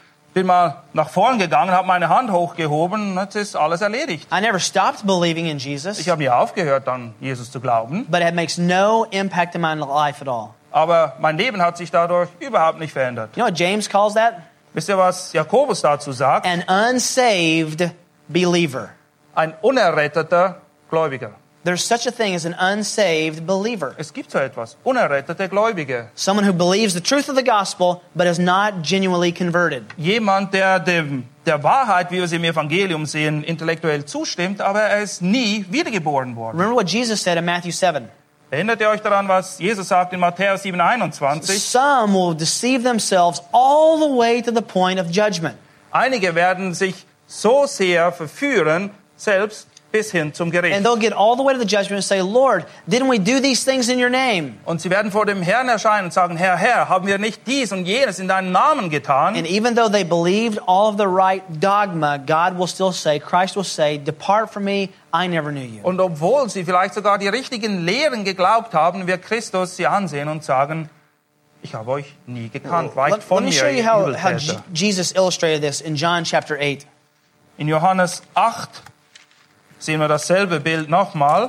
nach vorn gegangen, habe meine Hand hochgehoben, jetzt ist alles erledigt. I never stopped believing in Jesus, Ich habe nie aufgehört, an Jesus zu glauben, but it makes no impact in my life at all. aber mein Leben hat sich dadurch überhaupt nicht verändert. You know what James calls that? Wisst ihr, was Jakobus dazu sagt? An unsaved believer. Ein unerretteter Gläubiger. There's such a thing as an unsaved believer. Es gibt so etwas, unerrettete Gläubige. Someone who believes the truth of the gospel, but is not genuinely converted. Jemand, der der Wahrheit, wie wir sie im Evangelium sehen, intellektuell zustimmt, aber er ist nie wiedergeboren worden. Remember what Jesus said in Matthew 7. Erinnert ihr euch daran, was Jesus sagt in Matthäus 7,21? Some will deceive themselves all the way to the point of judgment. Einige werden sich so sehr verführen, selbst bis hin zum Gericht. And they'll get all the way to the judgment and say, Lord, didn't we do these things in your name? Und sie werden vor dem Herrn erscheinen und sagen, Herr, haben wir nicht dies und jenes in deinem Namen getan? And even though they believed all of the right dogma, God will still say, Christ will say, depart from me, I never knew you. Und obwohl sie vielleicht sogar die richtigen Lehren geglaubt haben, wird Christus sie ansehen und sagen, ich habe euch nie gekannt, Let weicht von me mir, show you ihr how Übeltäter. Jesus illustrated this in John chapter 8. In Johannes 8 sehen wir dasselbe Bild nochmal.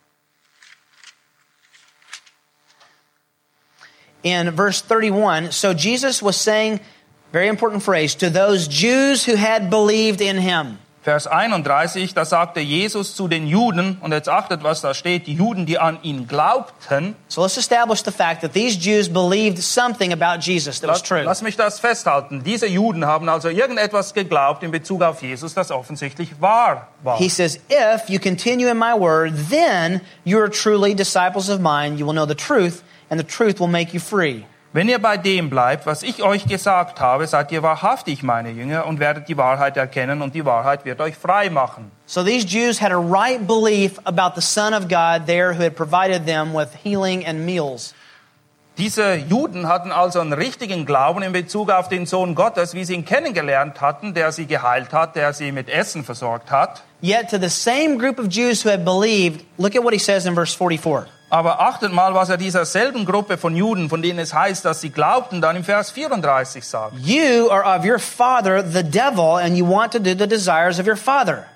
In verse 31, so Jesus was saying, very important phrase, to those Jews who had believed in him. Vers 31, da sagte Jesus zu den Juden, und jetzt achtet, was da steht, die Juden, die an ihn glaubten. So let's establish the fact that these Jews believed something about Jesus that was true. Lass mich das festhalten. Diese Juden haben also irgendetwas geglaubt in Bezug auf Jesus, das offensichtlich wahr war. He says, if you continue in my word, then you are truly disciples of mine. You will know the truth, and the truth will make you free. Wenn ihr bei dem bleibt, was ich euch gesagt habe, seid ihr wahrhaftig meine Jünger und werdet die Wahrheit erkennen und die Wahrheit wird euch frei machen. So these Jews had a right belief about the Son of God there who had provided them with healing and meals. Diese Juden hatten also einen richtigen Glauben in Bezug auf den Sohn Gottes, wie sie ihn kennengelernt hatten, der sie geheilt hat, der sie mit Essen versorgt hat. Yet to the same group of Jews who had believed, look at what he says in verse 44. Aber achtet mal, was er dieser selben Gruppe von Juden, von denen es heißt, dass sie glaubten, dann im Vers 34 sagt. You are of your father, the devil, and you want to do the desires of your father.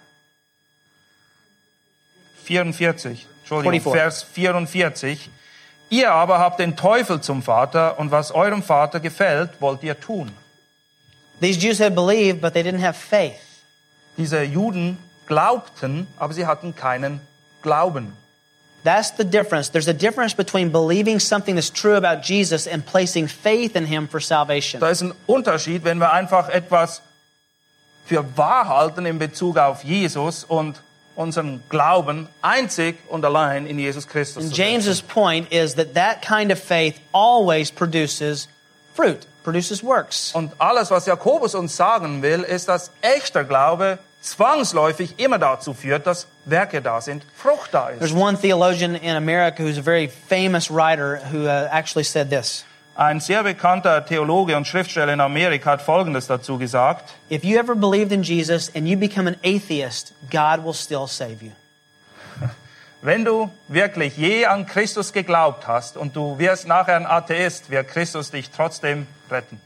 44, Entschuldigung, 44. Vers 44. Ihr aber habt den Teufel zum Vater und was eurem Vater gefällt, wollt ihr tun. These Jews had believed, but they didn't have faith. Diese Juden glaubten, aber sie hatten keinen Glauben. That's the difference. There's a difference between believing something that's true about Jesus and placing faith in him for salvation. Da ist ein Unterschied, wenn wir einfach etwas für wahr halten in Bezug auf Jesus und unseren Glauben einzig und allein in Jesus Christus And zu setzen. James's point is that that kind of faith always produces fruit, produces works. Und alles, was Jakobus uns sagen will, ist, dass echter Glaube zwangsläufig immer dazu führt, dass Werke da sind, Frucht da There's ist. one theologian in America who's a very famous writer who actually said this. Ein sehr bekannter Theologe und Schriftsteller in Amerika hat Folgendes dazu gesagt. If you ever believed in Jesus and you become an atheist, God will still save you. Wenn du wirklich je an Christus geglaubt hast und du wirst nachher ein Atheist, wird Christus dich trotzdem retten.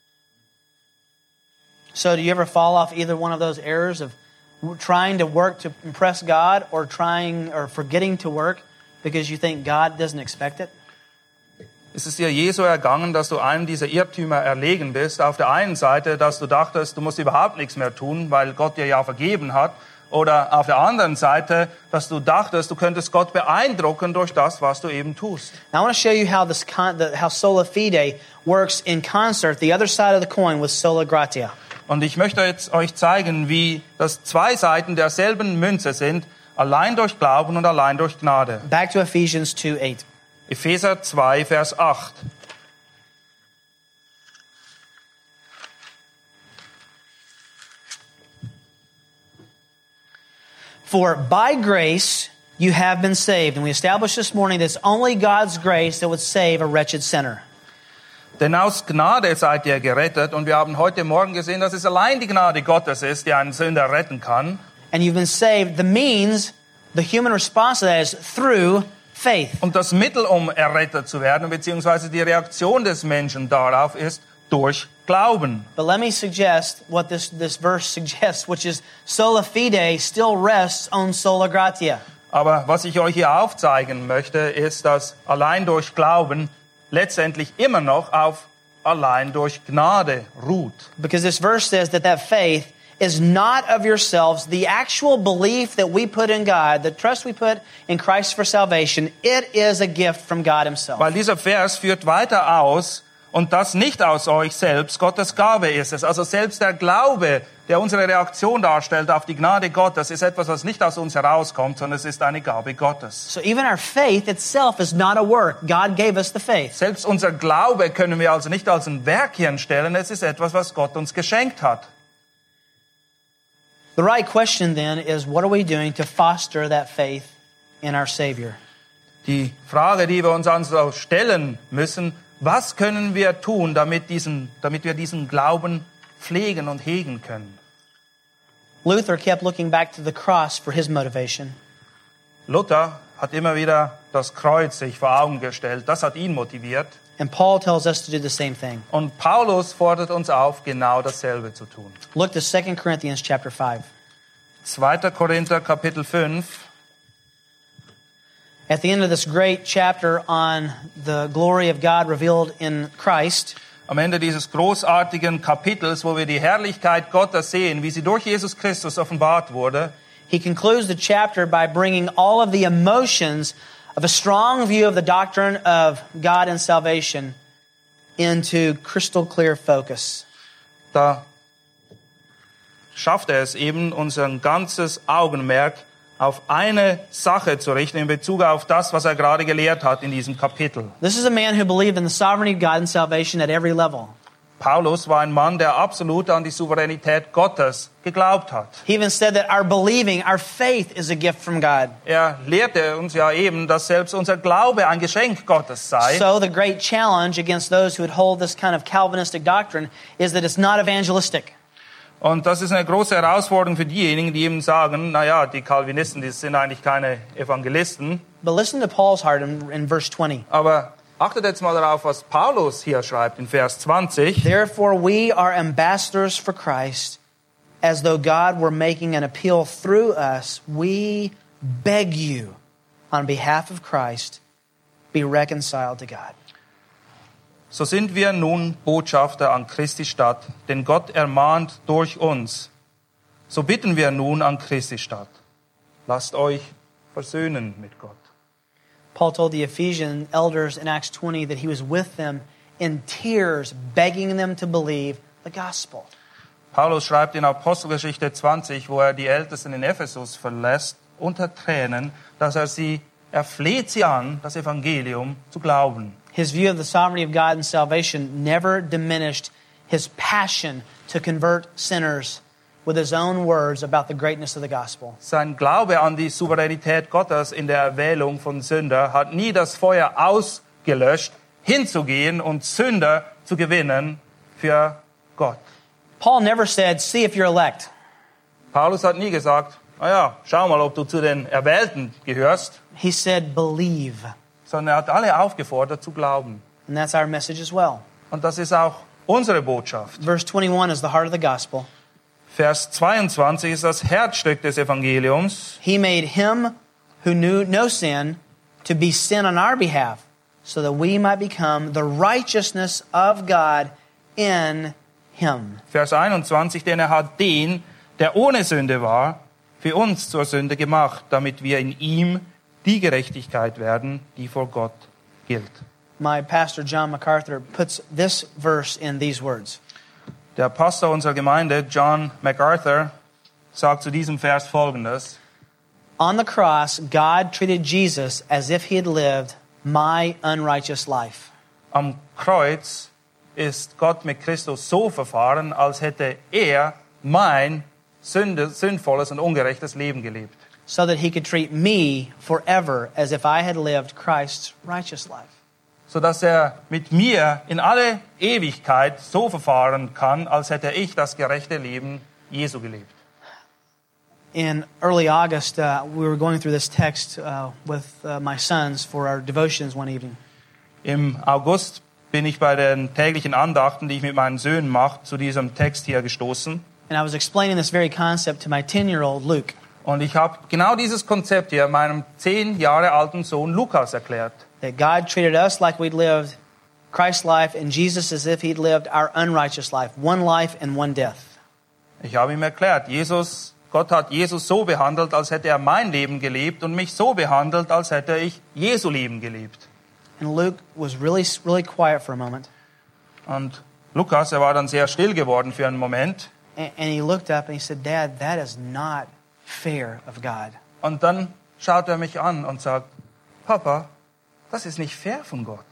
So do you ever fall off either one of those errors of trying to work to impress God or trying or forgetting to work because you think God doesn't expect it? Ist es dir je so ergangen, dass du einem dieser Irrtümer erlegen bist? Auf der einen Seite, dass du dachtest, du musst überhaupt nichts mehr tun, weil Gott dir ja vergeben hat. Oder auf der anderen Seite, dass du dachtest, du könntest Gott beeindrucken durch das, was du eben tust. Now I want to show you how how sola fide works in concert, the other side of the coin with sola gratia. Und ich möchte jetzt euch zeigen, wie das zwei Seiten derselben Münze sind, allein durch Glauben und allein durch Gnade. Back to Ephesians 2:8. Epheser 2, Vers 8. For by grace you have been saved. And we established this morning that it's only God's grace that would save a wretched sinner. Denn aus Gnade seid ihr gerettet. Und wir haben heute Morgen gesehen, dass es allein die Gnade Gottes ist, die einen Sünder retten kann. And you've been saved. The means, the human response to that is through faith. Und das Mittel, um errettet zu werden, beziehungsweise die Reaktion des Menschen darauf ist durch Glauben. But let me suggest what this verse suggests, which is sola fide still rests on sola gratia. Aber was ich euch hier aufzeigen möchte, ist, dass allein durch Glauben letztendlich immer noch auf allein durch Gnade ruht. Because this verse says that faith is not of yourselves. The actual belief that we put in God, the trust we put in Christ for salvation, it is a gift from God himself. Weil dieser Vers führt weiter aus, und das nicht aus euch selbst, Gottes Gabe ist es. Also selbst der Glaube, der unsere Reaktion darstellt auf die Gnade Gottes, ist etwas, was nicht aus uns herauskommt, sondern es ist eine Gabe Gottes. So even our faith itself is not a work. God gave us the faith. Selbst unser Glaube können wir also nicht als ein Werk hinstellen, es ist etwas, was Gott uns geschenkt hat. The right question then is, what are we doing to foster that faith in our Savior? Die Frage, die wir uns also stellen müssen, was können wir tun, damit wir diesen Glauben pflegen und hegen können? Luther kept looking back to the cross for his motivation. Luther hat immer wieder das Kreuz sich vor Augen gestellt. Das hat ihn motiviert. And Paul tells us to do the same thing. Und Paulus fordert uns auf, genau dasselbe zu tun. Look to 2 Corinthians chapter 5. 2. Korinther Kapitel 5. At the end of this great chapter on the glory of God revealed in Christ, Am Ende dieses großartigen Kapitels, wo wir die Herrlichkeit Gottes sehen, wie sie durch Jesus Christus offenbart wurde, he concludes the chapter by bringing all of the emotions of a strong view of the doctrine of God and salvation into crystal clear focus. da schafft er es eben, unser ganzes Augenmerk auf eine Sache zu richten in Bezug auf das, was er gerade gelehrt hat in diesem Kapitel. This is a man who believed in the sovereignty of God and salvation at every level. Paulus war ein Mann, der absolut an die Souveränität Gottes geglaubt hat. He even said that our believing, our faith is a gift from God. Er lehrte uns ja eben, dass selbst unser Glaube ein Geschenk Gottes sei. So the great challenge against those who would hold this kind of Calvinistic doctrine is that it's not evangelistic. Und das ist eine große Herausforderung für diejenigen, die eben sagen, naja, die Calvinisten, die sind eigentlich keine Evangelisten. But listen to Paul's heart in verse 20. Aber achtet jetzt mal darauf, was Paulus hier schreibt in Vers 20. Therefore we are ambassadors for Christ, as though God were making an appeal through us. We beg you, on behalf of Christ, be reconciled to God. So sind wir nun Botschafter an Christi Stadt, denn Gott ermahnt durch uns. So bitten wir nun an Christi Stadt. Lasst euch versöhnen mit Gott. Paul told the Ephesian elders in Acts 20 that he was with them in tears, begging them to believe the gospel. Paulus schreibt in Apostelgeschichte 20, wo er die Ältesten in Ephesus verlässt, unter Tränen, dass er fleht sie an, das Evangelium zu glauben. His view of the sovereignty of God and salvation never diminished his passion to convert sinners with his own words about the greatness of the gospel. Sein Glaube an die Souveränität Gottes in der Erwählung von Sünder hat nie das Feuer ausgelöscht, hinzugehen und Sünder zu gewinnen für Gott. Paul never said, see if you're elect. Paulus hat nie gesagt, naja, schau mal, ob du zu den Erwählten gehörst, He said, believe. sondern er hat alle aufgefordert zu glauben. And that's our message as well. Und das ist auch unsere Botschaft. Verse 21 is the heart of the gospel. Vers 22 ist das Herzstück des Evangeliums. He made him who knew no sin to be sin on our behalf, so that we might become the righteousness of God in him. Vers 21, denn er hat den, der ohne Sünde war, für uns zur Sünde gemacht, damit wir in ihm die Gerechtigkeit werden, die vor Gott gilt. My pastor John MacArthur puts this verse in these words. Der Pastor unserer Gemeinde, John MacArthur, sagt zu diesem Vers Folgendes. On the cross, God treated Jesus as if he had lived my unrighteous life. Am Kreuz ist Gott mit Christus so verfahren, als hätte er mein sündvolles und ungerechtes Leben gelebt. So that he could treat me forever as if I had lived Christ's righteous life. Sodass er mit mir in alle Ewigkeit so verfahren kann, als hätte ich das gerechte Leben Jesu gelebt. In early August, we were going through this text with my sons for our devotions one evening. Im August bin ich bei den täglichen Andachten, die ich mit meinen Söhnen mache, zu diesem Text hier gestoßen. And I was explaining this very concept to my 10-year-old Luke. Und ich habe genau dieses Konzept hier meinem 10 Jahre alten Sohn Lukas erklärt. That God treated us like we'd lived Christ's life and Jesus as if he'd lived our unrighteous life. One life and one death. Ich habe ihm erklärt, Gott hat Jesus so behandelt, als hätte er mein Leben gelebt und mich so behandelt, als hätte ich Jesu Leben gelebt. And Luke was really quiet for a moment. Und Lukas, er war dann sehr still geworden für einen Moment. And he looked up and he said, Dad, that is not fair of God. Und dann schaut er mich an und sagt, Papa, das ist nicht fair von Gott.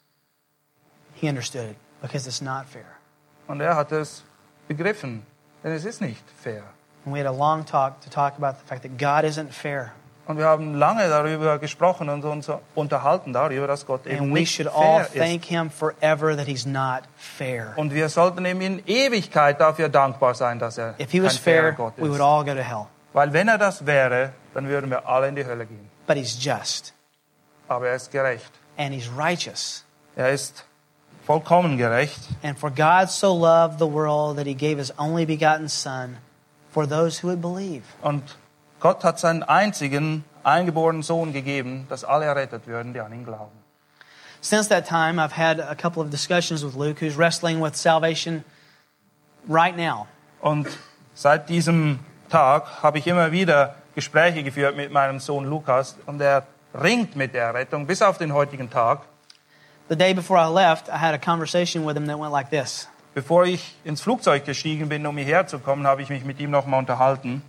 He understood it because it's not fair. Und er hat es begriffen, denn es ist nicht fair. And we had a long talk to talk about the fact that God isn't fair. Und wir haben lange darüber gesprochen und uns unterhalten darüber, dass Gott eben And we nicht should all fair thank ist. him forever that he's not fair. Und wir sollten ihm in Ewigkeit dafür dankbar sein, dass er If he kein was fairer fair, Gott we would ist. all go to hell. Weil wenn er das wäre, dann würden wir alle in die Hölle gehen. But he's just Aber er ist gerecht. and he's righteous. Er ist vollkommen gerecht. And for God so loved the world that he gave his only begotten Son for those who would believe. Und Gott hat seinen einzigen eingeborenen Sohn gegeben, dass alle errettet würden, die an ihn glauben. Since that time, I've had a couple of discussions with Luke, who's wrestling with salvation right now. Und seit diesem Tag habe ich immer wieder Gespräche geführt mit meinem Sohn Lukas und er ringt mit der Rettung bis auf den heutigen Tag. The day before I left, I had a conversation with him that went like this. Bevor ich ins Flugzeug gestiegen bin, um hierher zu kommen, habe ich mich mit ihm nochmal unterhalten.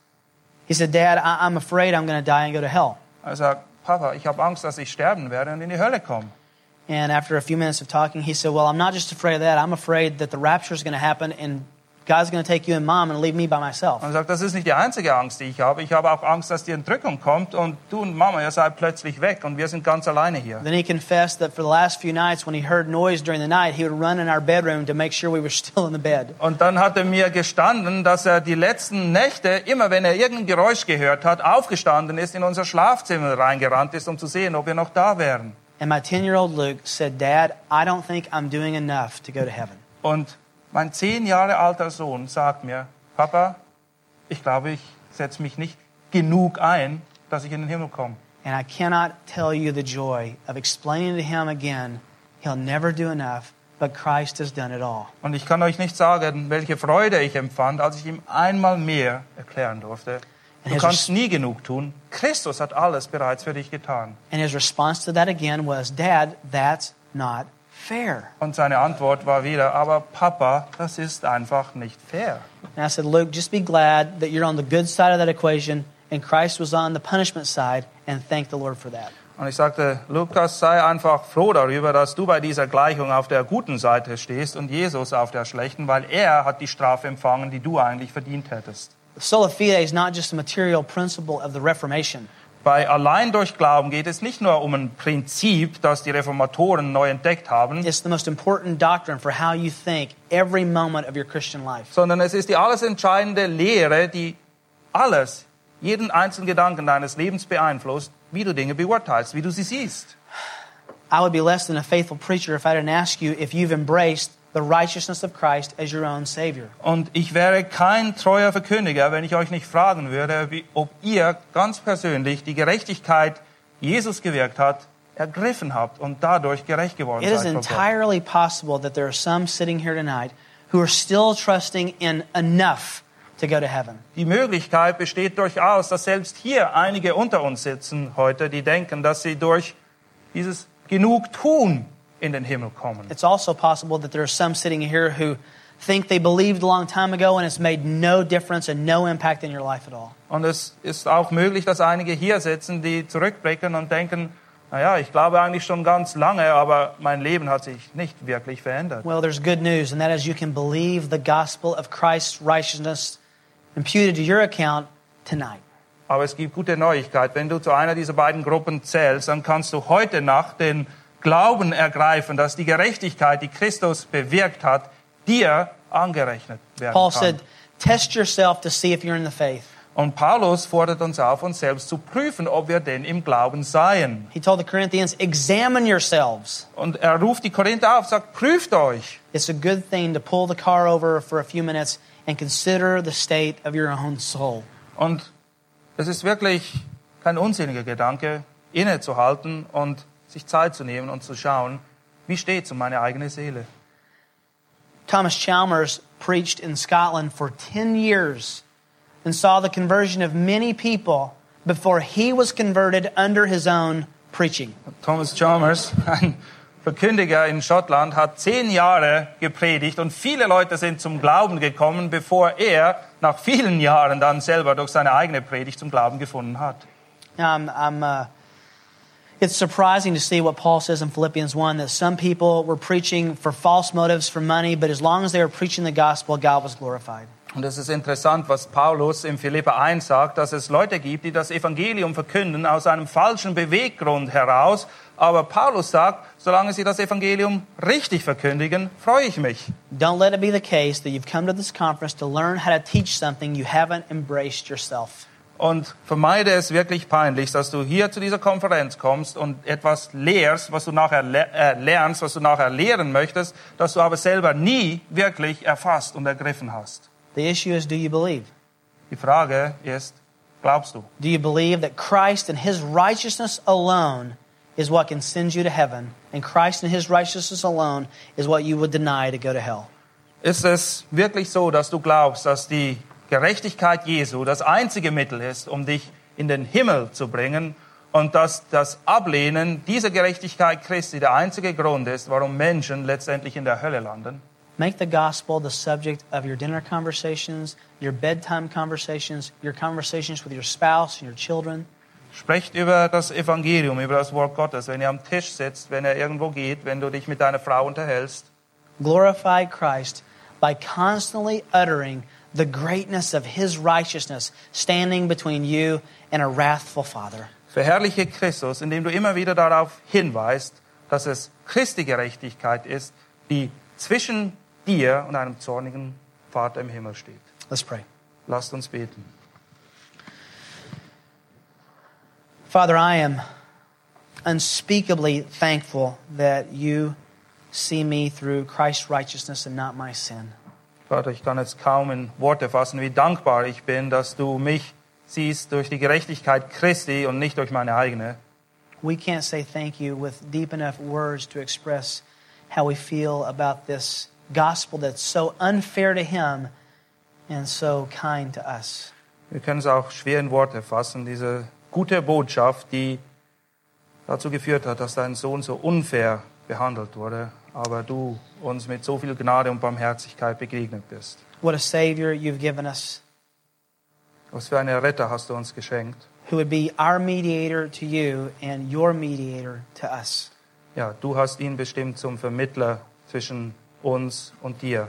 He said, Dad, I'm afraid I'm going to die and go to hell. Er sagt, Papa, ich habe Angst, dass ich sterben werde und in die Hölle komme. And after a few minutes of talking, he said, well, I'm not just afraid of that. I'm afraid that the rapture is going to happen and God's going to take you and Mom and leave me by myself. Und er sagt, das ist nicht die einzige Angst, die ich habe. Ich habe auch Angst, dass die Entrückung kommt und du und Mama, ihr seid plötzlich weg und wir sind ganz alleine hier. Then he confessed that for the last few nights, when he heard noise during the night, he would run in our bedroom to make sure we were still in the bed. Und dann hat er mir gestanden, dass er die letzten Nächte, immer wenn er irgendein Geräusch gehört hat, aufgestanden ist, in unser Schlafzimmer reingerannt ist, um zu sehen, ob wir noch da wären. And my 10-year-old Luke said, Dad, I don't think I'm doing enough to go to heaven. Und mein 10 Jahre alter Sohn sagt mir, Papa, ich glaube, ich setze mich nicht genug ein, dass ich in den Himmel komme. And I cannot tell you the joy of explaining to him again, he'll never do enough, but Christ has done it all. Und ich kann euch nicht sagen, welche Freude ich empfand, als ich ihm einmal mehr erklären durfte. Du kannst nie genug tun. Christus hat alles bereits für dich getan. And his response to that again was, Dad, that's not fair. Und seine Antwort war wieder, aber Papa, das ist einfach nicht fair. And I said, Luke, just be glad that you're on the good side of that equation and Christ was on the punishment side, and thank the Lord for that. Und ich sagte, Lukas, sei einfach froh darüber, dass du bei dieser Gleichung auf der guten Seite stehst und Jesus auf der schlechten, weil er hat die Strafe empfangen, die du eigentlich verdient hättest. Sola fide is not just a material principle of the Reformation. Bei allein durch Glauben geht es nicht nur um ein Prinzip, das die Reformatoren neu entdeckt haben, It's the most important doctrine for how you think every moment of your Christian life. sondern es ist die alles entscheidende Lehre, die alles, jeden einzelnen Gedanken deines Lebens beeinflusst, wie du Dinge beurteilst, wie du sie siehst. I would be less than a faithful preacher if I didn't ask you if you've embraced the righteousness of Christ as your own Savior. Und ich wäre kein treuer Verkündiger, wenn ich euch nicht fragen würde, ob ihr ganz persönlich die Gerechtigkeit, die Jesus gewirkt hat, ergriffen habt und dadurch gerecht geworden It is seid vor Gott. entirely possible that there are some sitting here tonight who are still trusting in enough to go to heaven. Die Möglichkeit besteht durchaus, dass selbst hier einige unter uns sitzen heute, die denken, dass sie durch dieses Genugtun in den Himmel kommen. It's also possible that there are some sitting here who think they believed a long time ago and it's made no difference and no impact in your life at all. Und es ist auch möglich, dass einige hier sitzen, die zurückblicken und denken, naja, ich glaube eigentlich schon ganz lange, aber mein Leben hat sich nicht wirklich verändert. Well, there's good news, and that is you can believe the gospel of Christ's righteousness imputed to your account tonight. Aber es gibt gute Neuigkeit. Wenn du zu einer dieser beiden Gruppen zählst, dann kannst du heute Nacht den Glauben ergreifen, dass die Gerechtigkeit, die Christus bewirkt hat, dir angerechnet werden Paul kann. said, test yourself to see if you're in the faith. Und Paulus fordert uns auf, uns selbst zu prüfen, ob wir denn im Glauben seien. He told the Corinthians, examine yourselves. Und er ruft die Korinther auf, sagt, prüft euch. It's a good thing to pull the car over for a few minutes and consider the state of your own soul. Und es ist wirklich kein unsinniger Gedanke, innezuhalten und sich Zeit zu nehmen und zu schauen, wie steht's um meine eigene Seele. Thomas Chalmers preached in Scotland for 10 years and saw the conversion of many people before he was converted under his own preaching. Thomas Chalmers, ein Verkündiger in Schottland, hat 10 Jahre gepredigt und viele Leute sind zum Glauben gekommen, bevor er nach vielen Jahren dann selber durch seine eigene Predigt zum Glauben gefunden hat. Now, it's surprising to see what Paul says in Philippians 1, that some people were preaching for false motives, for money, but as long as they were preaching the gospel, God was glorified. Und es ist interessant, was Paulus in Philipper 1 sagt, dass es Leute gibt, die das Evangelium verkünden aus einem falschen Beweggrund heraus. Aber Paulus sagt, solange sie das Evangelium richtig verkündigen, freue ich mich. Don't let it be the case that you've come to this conference to learn how to teach something you haven't embraced yourself. und vermeide es wirklich peinlich, dass du hier zu dieser Konferenz kommst und etwas lehrst, was du nachher lernst, was du nachher lehren möchtest, dass du aber selber nie wirklich erfasst und ergriffen hast. The issue is, do you believe? Die Frage ist, glaubst du? Do you believe that Christ and His righteousness alone is what can send you to heaven, and Christ and His righteousness alone is what you would deny to go to hell? Ist es wirklich so, dass du glaubst, dass die Gerechtigkeit Jesu das einzige Mittel ist, um dich in den Himmel zu bringen und dass das Ablehnen dieser Gerechtigkeit Christi der einzige Grund ist, warum Menschen letztendlich in der Hölle landen? Make the gospel the subject of your dinner conversations, your bedtime conversations, your conversations with your spouse and your children. Sprecht über das Evangelium, über das Wort Gottes, wenn ihr am Tisch sitzt, wenn ihr irgendwo geht, wenn du dich mit deiner Frau unterhältst. Glorify Christ by constantly uttering the greatness of His righteousness standing between you and a wrathful Father. Verherrliche Christus, indem du immer wieder darauf hinweist, dass es Christi Gerechtigkeit ist, die zwischen dir und einem zornigen Vater im Himmel steht. Let's pray. Lasst uns beten. Father, I am unspeakably thankful that you see me through Christ's righteousness and not my sin. Vater, ich kann jetzt kaum in Worte fassen, wie dankbar ich bin, dass du mich siehst durch die Gerechtigkeit Christi und nicht durch meine eigene. We can't say thank you with deep enough words to express how we feel about this gospel that's so unfair to Him and so kind to us. Wir können es auch schwer in Worte fassen, diese gute Botschaft, die dazu geführt hat, dass dein Sohn so unfair behandelt wurde, aber du uns mit so viel Gnade und Barmherzigkeit begegnet bist. What a Savior you've given us, Was für einen Retter hast du uns geschenkt. who would be our mediator to you and your mediator to us. Ja, du hast ihn bestimmt zum Vermittler zwischen uns und dir.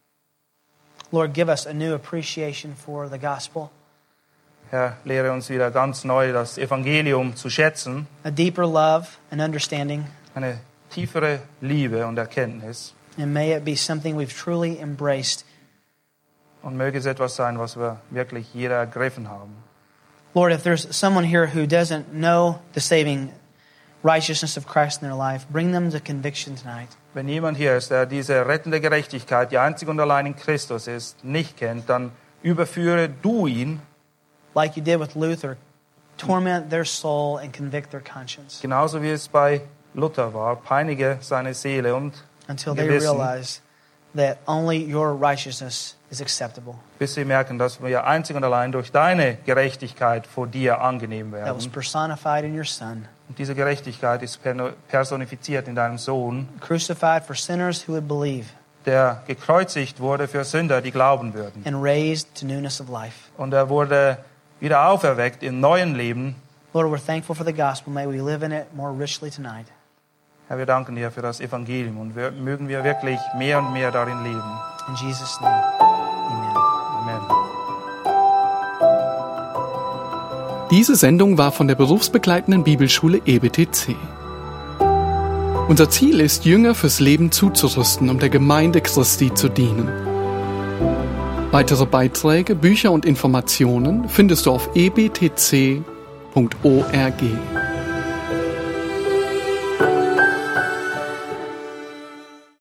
Lord, give us a new appreciation for the gospel, Herr, lehre uns wieder ganz neu das Evangelium zu schätzen, a deeper love and understanding, eine tiefere Liebe und Erkenntnis. and may it be something we've truly embraced. Und möge es etwas sein, was wir wirklich jeder ergriffen haben. Lord, if there's someone here who doesn't know the saving righteousness of Christ in their life, bring them to conviction tonight. Wenn jemand hier ist, der diese rettende Gerechtigkeit, die einzig und allein in Christus ist, nicht kennt, dann überführe du ihn, Like you did with Luther, torment their soul and convict their conscience genauso wie es bei Luther war, peinige seine Seele und until they Gewissen, realize that only your righteousness is acceptable. bis sie merken, dass wir einzig und allein durch deine Gerechtigkeit vor dir angenehm That was werden. personified in your Son, Und diese Gerechtigkeit ist personifiziert in deinem Sohn, crucified for sinners who would believe, der gekreuzigt wurde für Sünder, die glauben würden. and raised to newness of life. Und er wurde wieder auferweckt im neuen Leben. Lord, we're thankful for the gospel. May we live in it more richly tonight. Herr, wir danken dir für das Evangelium und mögen wir wirklich mehr und mehr darin leben. In Jesus' name, amen. Amen. Diese Sendung war von der berufsbegleitenden Bibelschule EBTC. Unser Ziel ist, Jünger fürs Leben zuzurüsten, um der Gemeinde Christi zu dienen. Weitere Beiträge, Bücher und Informationen findest du auf ebtc.org.